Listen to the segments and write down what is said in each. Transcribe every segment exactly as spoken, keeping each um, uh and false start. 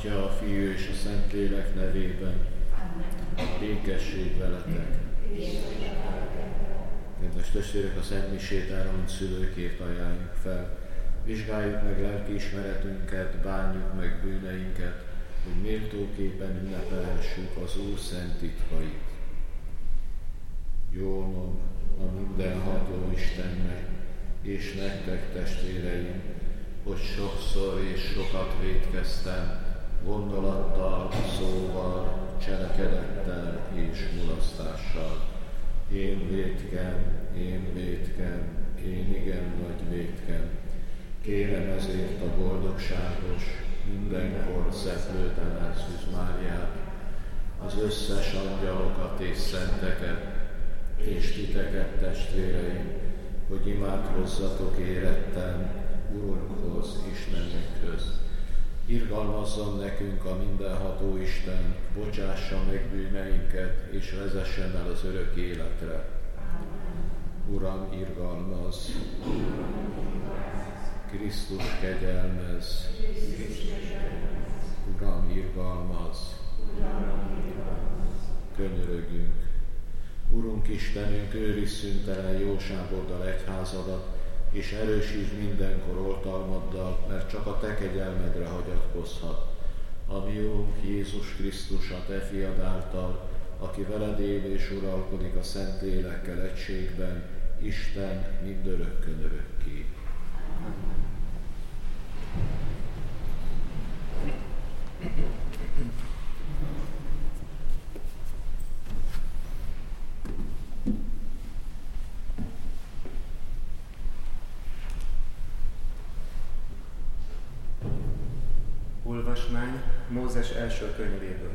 Atya, a Fiú és a Szentlélek nevében. Békesség veletek. Kedves testvérek, a Szent Misét elmúlt szülőkért ajánljuk fel. Vizsgáljuk meg lelkiismeretünket, bánjuk meg bűneinket, hogy méltóképpen ünnepelhessük az Úr szent titkait. Jónom a mindenható Istennek, és nektek, testvéreim, hogy sokszor és sokat vétkeztem, gondolattal, szóval, cselekedettel és mulasztással. Én vétkem, én vétkem, én igen nagy vétkem. Kérem ezért a boldogságos, mindenkor szeplőtelen Szűz Máriát, az összes angyalokat és szenteket, és titeket, testvéreim, hogy imádkozzatok éretten Urunkhoz, Istenünkhöz. Irgalmazzon nekünk a mindenható Isten, bocsássa meg bűneinket, és vezessen el az örök életre. Uram, irgalmazz! Krisztus, kegyelmezz! Uram, irgalmazz! Könyörögjünk! Urunk Istenünk, őrizd szüntelen jóságoddal egyházadat, és erősítsd mindenkor oltalmaddal, mert csak a te kegyelmedre hagyatkozhat. A mi Urunk Jézus Krisztus, a te fiad által, aki veled él és uralkodik a Szentlélekkel egységben, Isten mindörökkön örökké. Olvasmány Mózes első könyvéből.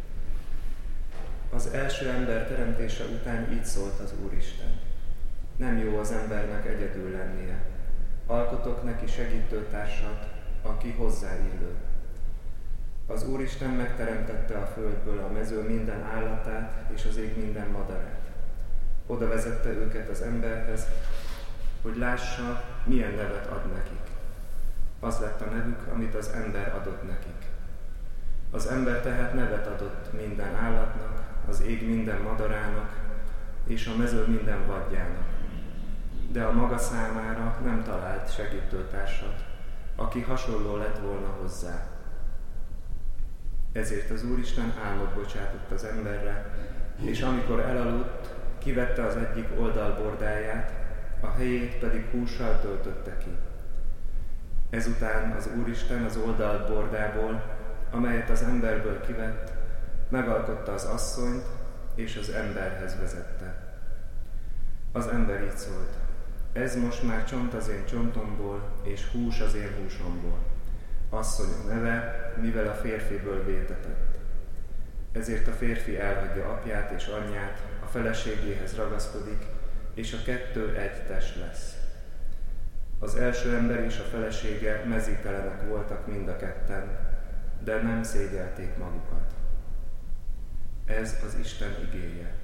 Az első ember teremtése után így szólt az Úristen. Nem jó az embernek egyedül lennie. Alkotok neki segítőtársat, aki hozzáillő. Az Úristen megteremtette a földből a mező minden állatát és az ég minden madarát. Oda vezette őket az emberhez, hogy lássa, milyen nevet ad nekik. Az lett a nevük, amit az ember adott nekik. Az ember tehát nevet adott minden állatnak, az ég minden madarának, és a mező minden vadjának. De a maga számára nem talált segítőtársat, aki hasonló lett volna hozzá. Ezért az Úristen álmot bocsátott az emberre, és amikor elaludt, kivette az egyik oldalbordáját, a helyét pedig hússal töltötte ki. Ezután az Úristen az oldalbordából, amelyet az emberből kivett, megalkotta az asszonyt, és az emberhez vezette. Az ember így szólt: ez most már csont az én csontomból, és hús az én húsomból. Asszony a neve, mivel a férfiből vétetett. Ezért a férfi elhagyja apját és anyját, a feleségéhez ragaszkodik, és a kettő egy test lesz. Az első ember és a felesége mezítelenek voltak mind a ketten, de nem szégyelték magukat. Ez az Isten igéje.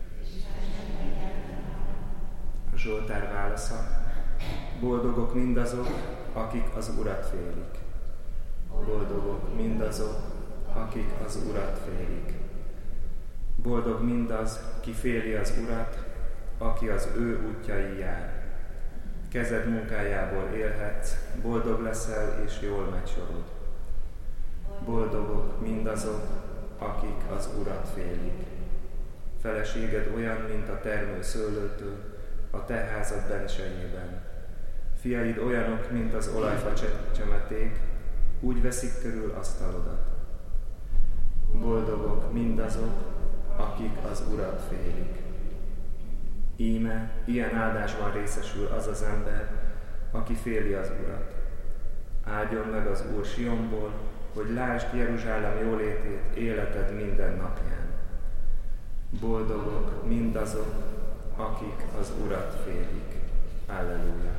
A Zsoltár válasza: boldogok mindazok, akik az Urat félik. Boldogok mindazok, akik az Urat félik. Boldog mindaz, ki féli az Urat, aki az ő útjain jár. Kezed munkájából élhetsz, boldog leszel és jól megy sorod. Boldogok mindazok, akik az Urat félik. Feleséged olyan, mint a termő szőlőtő, a te házad bensejében. Fiaid olyanok, mint az olajfa csemeték, úgy veszik körül asztalodat. Boldogok mindazok, akik az Urat félik. Íme, ilyen áldásban részesül az az ember, aki féli az Urat. Áldjon meg az Úr Sionból, hogy lásd Jeruzsálem jólétét életed minden napján. Boldogok mindazok, akik az Urat félik. Halleluja!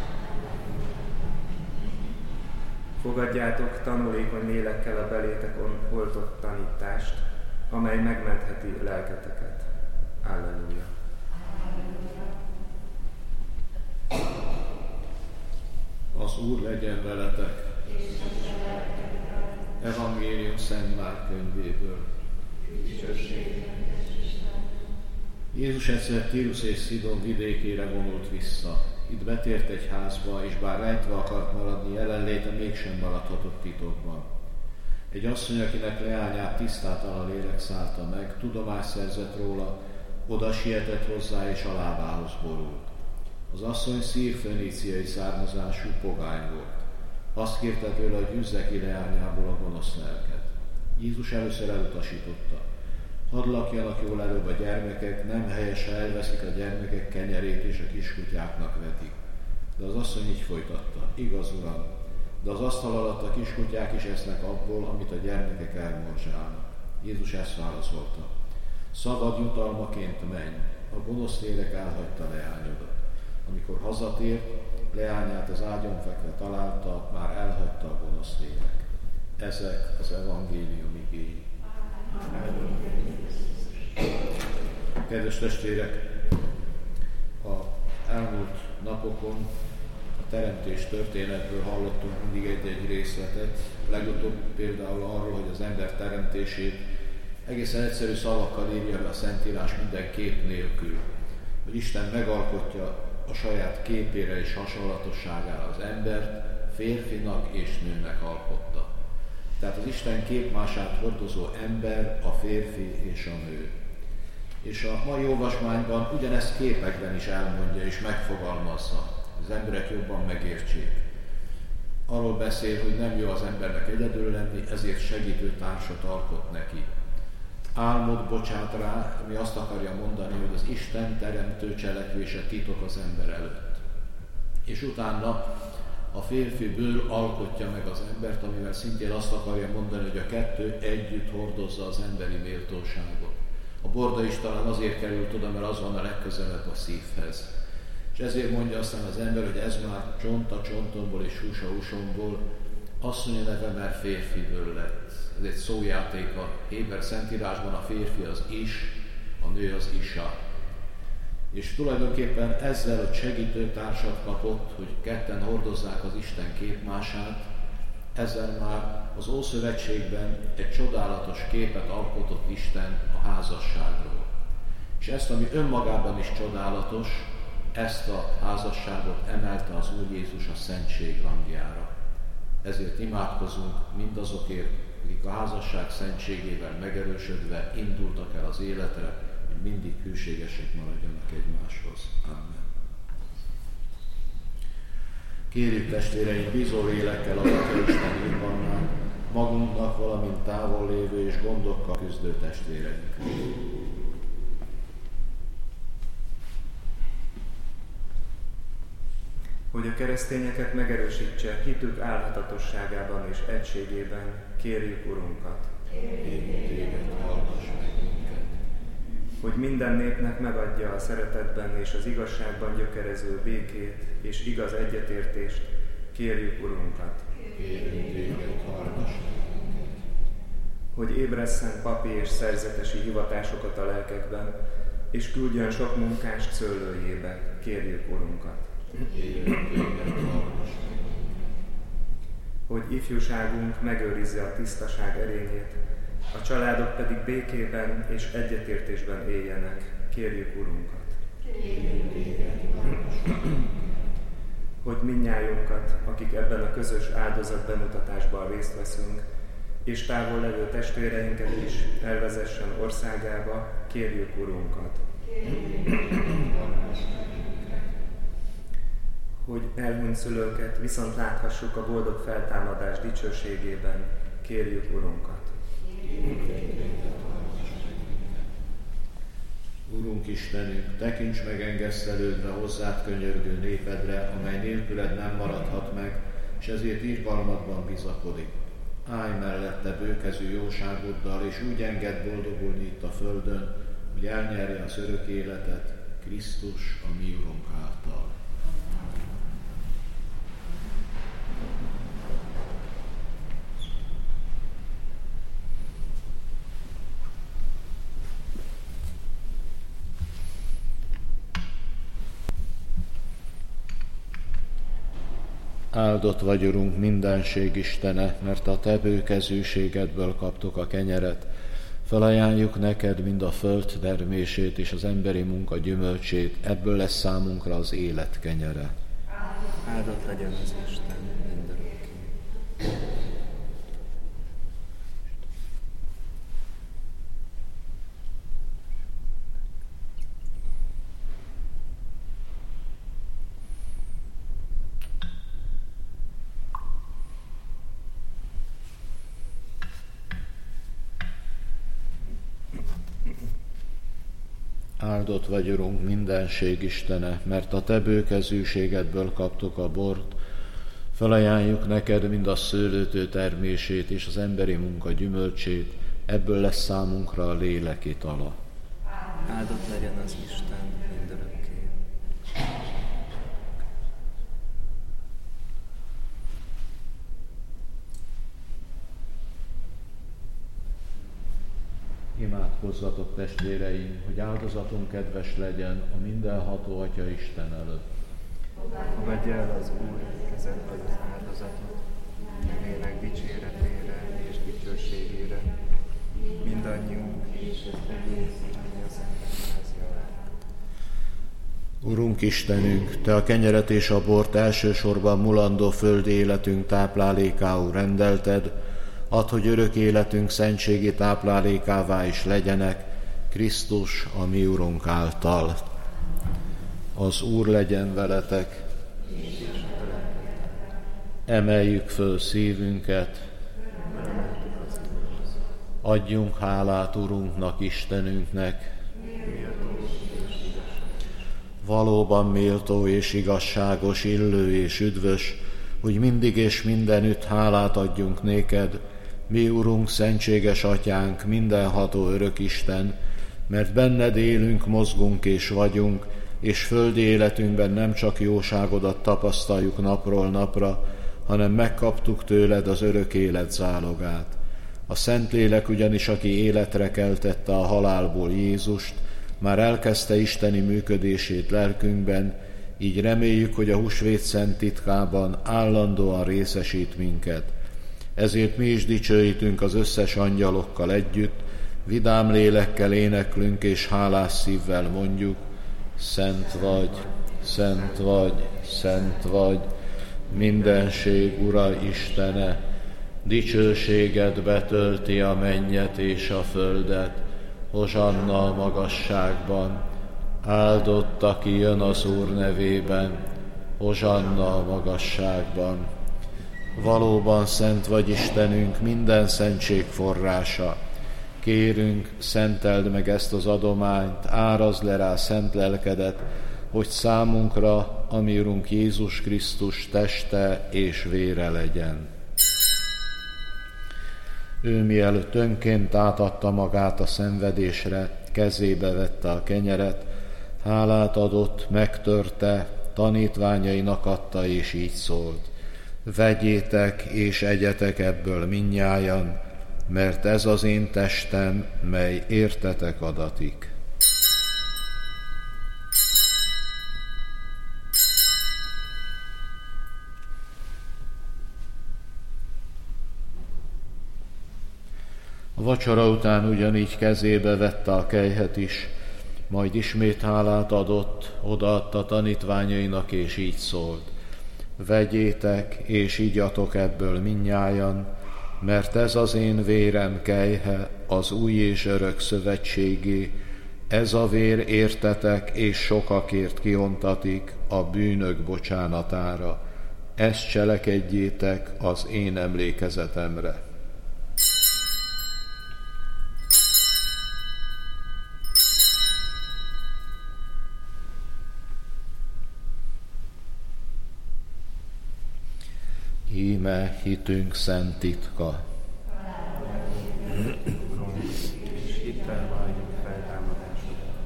Fogadjátok tanulékony lélekkel a belétekon oltott tanítást, amely megmentheti lelketeket. Halleluja! Az Úr legyen veletek. Evangélium Szent Márk könyvéből. Jézus egyszer Tírus és Szidon vidékére vonult vissza. Itt betért egy házba, és bár rejtve akart maradni, jelenléte mégsem maradhatott titokban. Egy asszony, akinek leányát tisztátalan lélek szállta meg, tudomást szerzett róla, oda sietett hozzá, és a lábához borult. Az asszony szír-föníciai származású pogány volt. Azt kérte tőle, hogy hűzze ki leányából a gonosz lelket. Jézus először elutasította. Hadd lakjanak jól előbb a gyermekek, nem helyes, ha elveszik a gyermekek kenyerét és a kiskutyáknak vetik. De az asszony így folytatta. Igaz, Uram, de az asztal alatt a kiskutyák is esznek abból, amit a gyermekek elmorzsálnak. Jézus ezt válaszolta. Szabad jutalmaként menj, a gonosz lélek elhagyta leányodat. Amikor hazatért, leányát az ágyon fekve találta, már elhagyta a gonosz lélek. Ezek az evangélium igéi. Kedves testvérek, a elmúlt napokon a teremtés történetből hallottunk mindig egy-egy részletet. Legutóbb például arról, hogy az ember teremtését egészen egyszerű szavakkal írja le a Szentírás minden kép nélkül. Hogy Isten megalkotja a saját képére és hasonlatosságára az embert, férfinak és nőnek alkotta. Tehát az Isten képmását hordozó ember, a férfi és a nő. És a mai olvasmányban ugyanezt képekben is elmondja és megfogalmazza, hogy az emberek jobban megértsék. Arról beszél, hogy nem jó az embernek egyedül lenni, ezért segítő társat alkot neki. Álmod bocsát rá, ami azt akarja mondani, hogy az Isten teremtő cselekvése titok az ember előtt. És utána a férfiből alkotja meg az embert, amivel szintén azt akarja mondani, hogy a kettő együtt hordozza az emberi méltóságot. A borda is talán azért került oda, mert az van a legközelebb a szívhez. És ezért mondja aztán az ember, hogy ez már csont a csontomból és hús a húsomból, asszony neve, mert férfiből lett. Ez egy szójáték a héber szentírásban, a férfi az is, a nő az isa. És tulajdonképpen ezzel, hogy segítő társat kapott, hogy ketten hordozzák az Isten képmását, ezzel már az Ószövetségben egy csodálatos képet alkotott Isten a házasságról. És ezt, ami önmagában is csodálatos, ezt a házasságot emelte az Úr Jézus a szentség rangjára. Ezért imádkozunk mindazokért, akik a házasság szentségével megerősödve indultak el az életre, hogy mindig hűségesek maradjanak egymáshoz. Amen. Kérjük testvéreink, bízó lélekkel adatja Isten irgalmát, magunknak, valamint távol lévő és gondokkal küzdő testvéreink. Hogy a keresztényeket megerősítse hitük álhatatosságában és egységében, kérjük Urunkat. Kérjük téged, hallgass meg minket. Hogy minden népnek megadja a szeretetben és az igazságban gyökerező békét és igaz egyetértést, kérjük Urunkat. Kérjük téged, hallgass meg minket. Hogy ébresszen papi és szerzetesi hivatásokat a lelkekben, és küldjön sok munkást szőlőjébe, kérjük Urunkat. Hogy ifjúságunk megőrizze a tisztaság erényét, a családok pedig békében és egyetértésben éljenek, kérjük Urunkat. Hogy mindnyájunkat, akik ebben a közös áldozatbemutatásban részt veszünk, és távol levő testvéreinket is elvezessen országába, kérjük Urunkat. Hogy elhunyt szülőket viszont láthassuk a boldog feltámadás dicsőségében, kérjük Urunkat. Urunk Istenünk, tekints meg engesztelődve hozzád könyörgő népedre, amely nélküled nem maradhat meg, és ezért irgalmadban bizakodik. Állj mellette bőkezű jóságoddal, és úgy engedd boldogulni itt a földön, hogy elnyerje az örök életet Krisztus, a mi Urunk által. Áldott vagy, Urunk, mindenség Istene, mert a te bőkezűségedből kaptuk a kenyeret. Felajánljuk neked mind a föld termését és az emberi munka gyümölcsét, ebből lesz számunkra az élet kenyere. Áldott legyen az Isten mindörökké. Áldott vagy, Urunk, mindenség Istene, mert a te bőkezűségedből kaptuk a bort. Felajánljuk neked mind a szőlőtő termését és az emberi munka gyümölcsét, ebből lesz számunkra a lélek itala. Áldott legyen az Isten mindörökké. Imádkozzatok, testvéreim, hogy áldozatunk kedves legyen a mindenható Atya Isten előtt. Fogadj el az Úr kezedből az áldozatot, nevének dicséretére és dicsőségére, mindannyiunk és az egész, ami az emberház javára. Urunk Istenünk, te a kenyeret és a bort elsősorban mulandó földi életünk táplálékául rendelted, add, hogy örök életünk szentségi táplálékává is legyenek, Krisztus, a mi Urunk által. Az Úr legyen veletek. Emeljük föl szívünket. Adjunk hálát Urunknak, Istenünknek. Valóban méltó és igazságos, illő és üdvös, hogy mindig és mindenütt hálát adjunk néked, mi Urunk, szentséges Atyánk, mindenható örök Isten, mert benned élünk, mozgunk és vagyunk, és földi életünkben nem csak jóságodat tapasztaljuk napról napra, hanem megkaptuk tőled az örök élet zálogát. A Szentlélek ugyanis, aki életre keltette a halálból Jézust, már elkezdte isteni működését lelkünkben, így reméljük, hogy a húsvét szent titkában állandóan részesít minket. Ezért mi is dicsőítünk az összes angyalokkal együtt, vidám lélekkel éneklünk és hálás szívvel mondjuk: Szent vagy, szent vagy, szent vagy, mindenség Ura Istene, dicsőséged betölti a mennyet és a földet, hozsanna a magasságban, áldott, aki jön az Úr nevében, hozsanna a magasságban. Valóban szent vagy, Istenünk, minden szentség forrása. Kérünk, szenteld meg ezt az adományt, árazd le rá szent lelkedet, hogy számunkra, ami Urunk Jézus Krisztus teste és vére legyen. Ő mielőtt önként átadta magát a szenvedésre, kezébe vette a kenyeret, hálát adott, megtörte, tanítványainak adta, és így szólt: Vegyétek és egyetek ebből mindnyájan, mert ez az én testem, mely értetek adatik. A vacsora után ugyanígy kezébe vette a kelyhet is, majd ismét hálát adott, odaadta tanítványainak, és így szólt: Vegyétek és igyatok ebből mindnyájan, mert ez az én vérem kelyhe, az új és örök szövetségé, ez a vér értetek és sokakért kiontatik a bűnök bocsánatára. Ezt cselekedjétek az én emlékezetemre. Íme hitünk szent titka. És hittel valljuk feltámadásodat.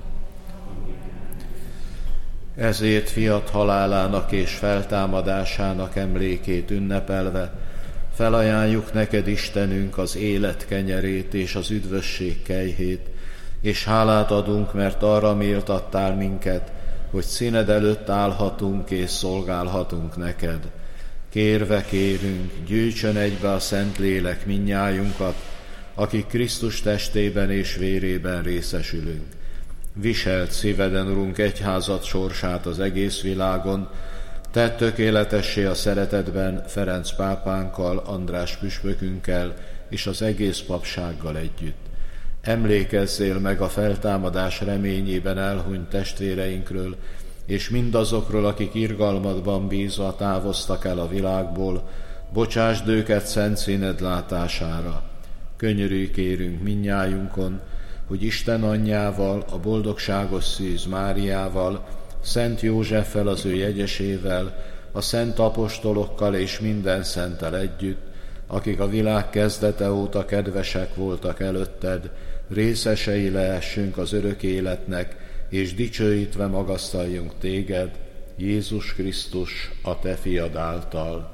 Ezért fiat halálának és feltámadásának emlékét ünnepelve felajánljuk neked, Istenünk, az élet kenyerét és az üdvösség kelyhét, és hálát adunk, mert arra méltattál minket, hogy színed előtt állhatunk és szolgálhatunk neked. Kérve kérünk, gyűjtsön egybe a Szentlélek mindnyájunkat, akik Krisztus testében és vérében részesülünk. Viselt szíveden, Urunk, egyházad sorsát az egész világon, tedd tökéletessé a szeretetben Ferenc pápánkkal, András püspökünkkel és az egész papsággal együtt. Emlékezzél meg a feltámadás reményében elhunyt testvéreinkről, és mindazokról, akik irgalmadban bízva távoztak el a világból, bocsásd őket szent színed látására. Könyörülj kérünk mindnyájunkon, hogy Isten anyjával, a boldogságos Szűz Máriával, Szent Józseffel, az ő jegyesével, a szent apostolokkal és minden szenttel együtt, akik a világ kezdete óta kedvesek voltak előtted, részesei lehessünk az örök életnek, és dicsőítve magasztaljunk téged, Jézus Krisztus, a te fiad által.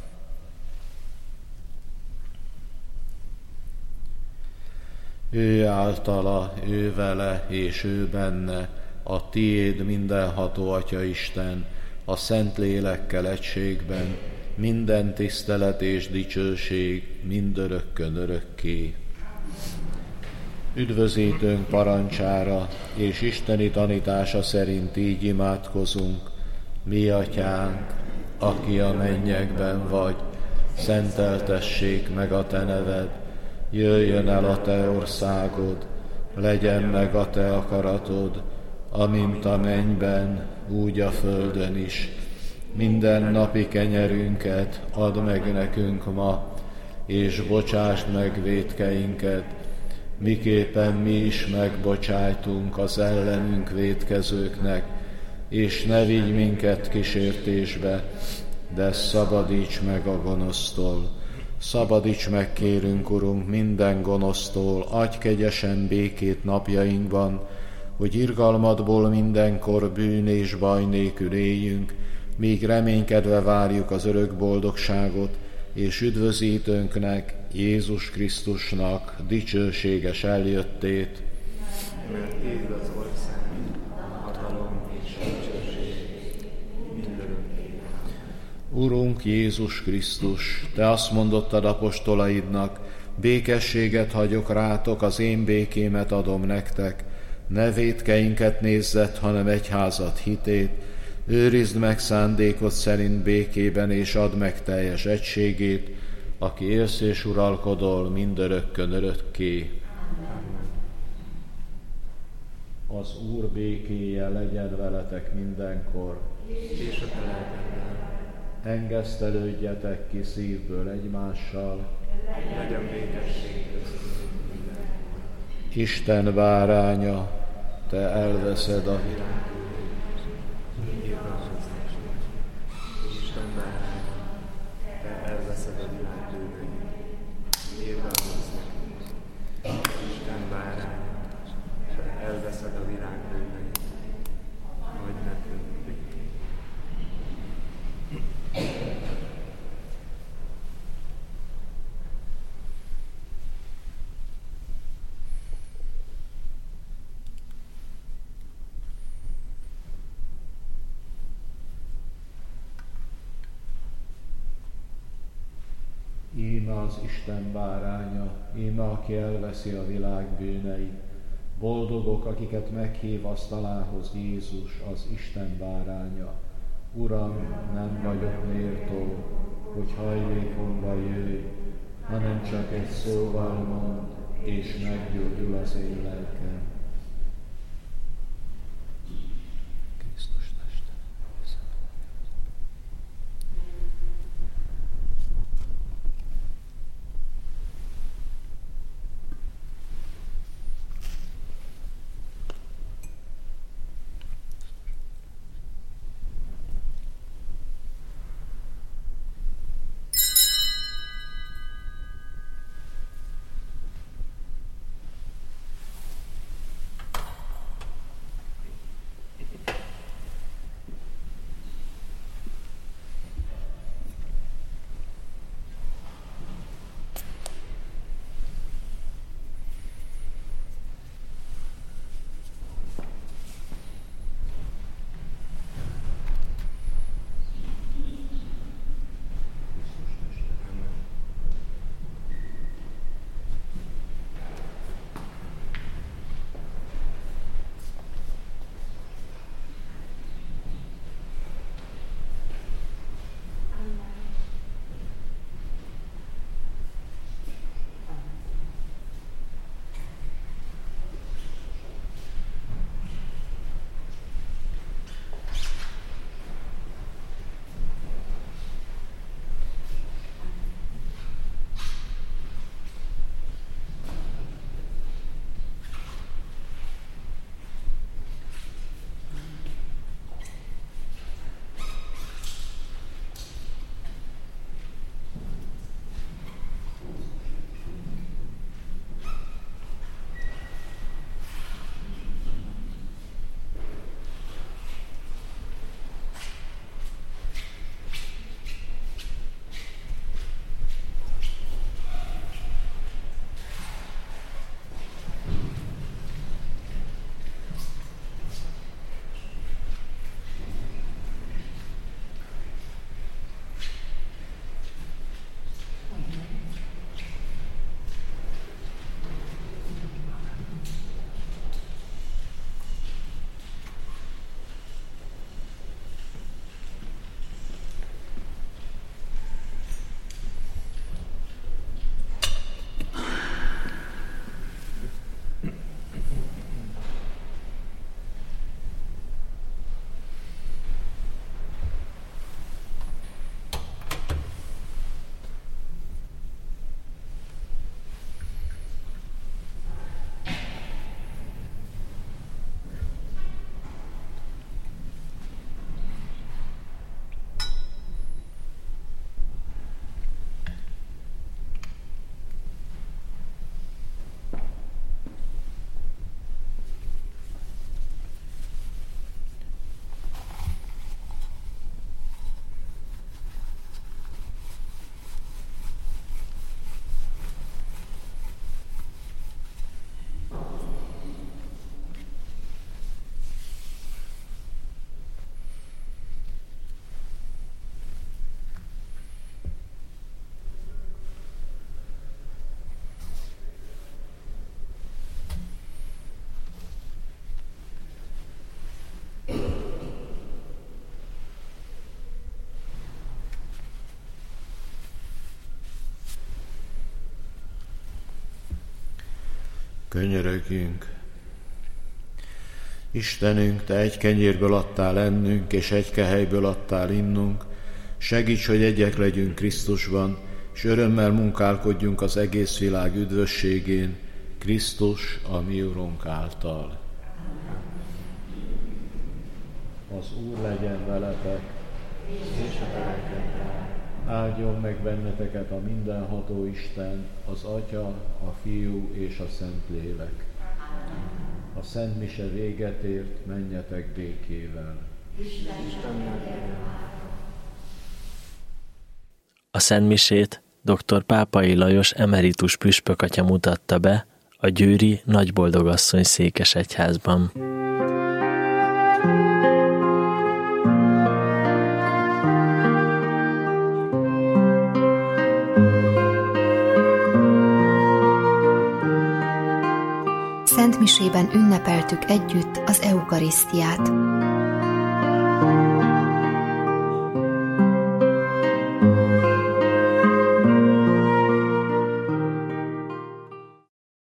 Ő általa, ő vele és ő benne, a tiéd mindenható Atya Isten, a Szent Lélekkel egységben, minden tisztelet és dicsőség mindörökkön örökké. Üdvözítőnk parancsára és isteni tanítása szerint így imádkozunk: Mi Atyánk, aki a mennyekben vagy, szenteltessék meg a te neved, jöjjön el a te országod, legyen meg a te akaratod, amint a mennyben, úgy a földön is. Minden napi kenyerünket add meg nekünk ma, és bocsásd meg vétkeinket, miképpen mi is megbocsájtunk az ellenünk vétkezőknek, és ne vigy minket kísértésbe, de szabadíts meg a gonosztól. Szabadíts meg, kérünk, Urunk, minden gonosztól, adj kegyesen békét napjainkban, hogy irgalmadból mindenkor bűn és baj nélkül éljünk, míg reménykedve várjuk az örök boldogságot, és üdvözítőnknek, Jézus Krisztusnak dicsőséges eljöttét. Mert Téd az ország, a hatalom és a dicsőség mindörökké. Urunk Jézus Krisztus, te azt mondottad apostolaidnak: békességet hagyok rátok, az én békémet adom nektek. Ne vétkeinket nézzed, hanem egyházad hitét. Őrizd meg szándékod szerint békében, és add meg teljes egységét, aki élsz és uralkodol mindörökkön örökké. Az Úr békéje legyen veletek mindenkor. És a te lelkeddel. Engesztelődjetek ki szívből egymással. Legyen békesség köztünk mindenkor. Isten báránya, te elveszed a Isten báránya, te elveszed a világ bűneit. Írgalmazz nekünk. Isten báránya, te elveszed a világ bűneit. Adj nekünk békét. Íme az Isten báránya, íme aki elveszi a világ bűneit. Boldogok, akiket meghív asztalához Jézus, az Isten báránya. Uram, nem vagyok méltó, hogy hajlékomba jöjj, hanem csak egy szóval mondd, és meggyógyul az én lelkem. Krisztus teste. Könyörögjünk. Istenünk, Te egy kenyérből adtál ennünk, és egy kehelyből adtál innunk. Segíts, hogy egyek legyünk Krisztusban, és örömmel munkálkodjunk az egész világ üdvösségén, Krisztus, a mi Urunk által. Az Úr legyen veletek, és a lelketekkel. Áldjon meg benneteket a mindenható Isten, az Atya, a Fiú és a Szentlélek. A Szent Mise véget ért, menjetek békével. A Szent Misét dr. Pápai Lajos emeritus püspökatya mutatta be a győri Nagyboldogasszony székesegyházban. Szent Misében ünnepeltük együtt az eukarisztiát.